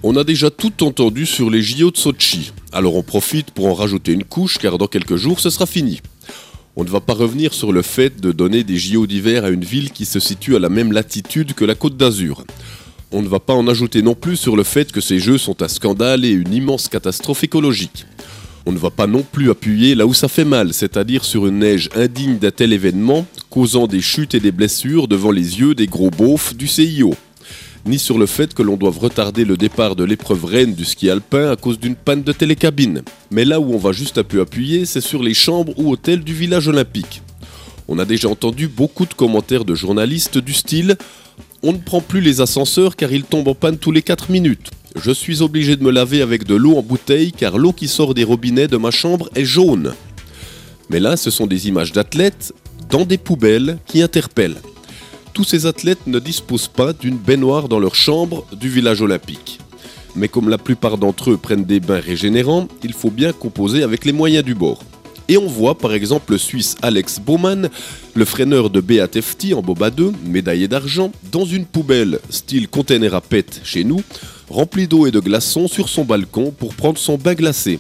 On a déjà tout entendu sur les JO de Sotchi, alors on profite pour en rajouter une couche car dans quelques jours ce sera fini. On ne va pas revenir sur le fait de donner des JO d'hiver à une ville qui se situe à la même latitude que la Côte d'Azur. On ne va pas en ajouter non plus sur le fait que ces jeux sont un scandale et une immense catastrophe écologique. On ne va pas non plus appuyer là où ça fait mal, c'est-à-dire sur une neige indigne d'un tel événement, causant des chutes et des blessures devant les yeux des gros beaufs du CIO. Ni sur le fait que l'on doive retarder le départ de l'épreuve reine du ski alpin à cause d'une panne de télécabine. Mais là où on va juste un peu appuyer, c'est sur les chambres ou hôtels du village olympique. On a déjà entendu beaucoup de commentaires de journalistes du style « On ne prend plus les ascenseurs car ils tombent en panne tous les 4 minutes. Je suis obligé de me laver avec de l'eau en bouteille car l'eau qui sort des robinets de ma chambre est jaune. » Mais là, ce sont des images d'athlètes dans des poubelles qui interpellent. Tous ces athlètes ne disposent pas d'une baignoire dans leur chambre du village olympique. Mais comme la plupart d'entre eux prennent des bains régénérants, il faut bien composer avec les moyens du bord. Et on voit par exemple le Suisse Alex Baumann, le freineur de BATFT en Boba 2, médaillé d'argent, dans une poubelle style container à pète chez nous, remplie d'eau et de glaçons sur son balcon pour prendre son bain glacé.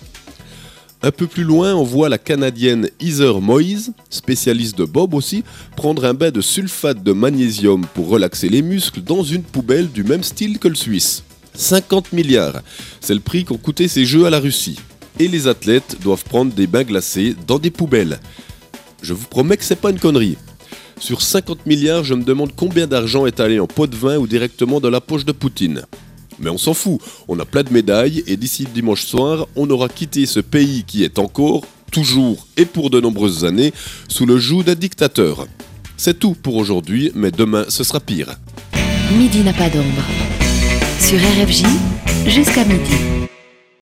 Un peu plus loin, on voit la Canadienne Heather Moyes, spécialiste de bob aussi, prendre un bain de sulfate de magnésium pour relaxer les muscles dans une poubelle du même style que le Suisse. 50 milliards, c'est le prix qu'ont coûté ces jeux à la Russie. Et les athlètes doivent prendre des bains glacés dans des poubelles. Je vous promets que c'est pas une connerie. Sur 50 milliards, je me demande combien d'argent est allé en pot de vin ou directement dans la poche de Poutine. Mais on s'en fout, on a plein de médailles et d'ici dimanche soir, on aura quitté ce pays qui est encore, toujours et pour de nombreuses années, sous le joug d'un dictateur. C'est tout pour aujourd'hui, mais demain ce sera pire. Midi n'a pas d'ombre. Sur RFJ, jusqu'à midi.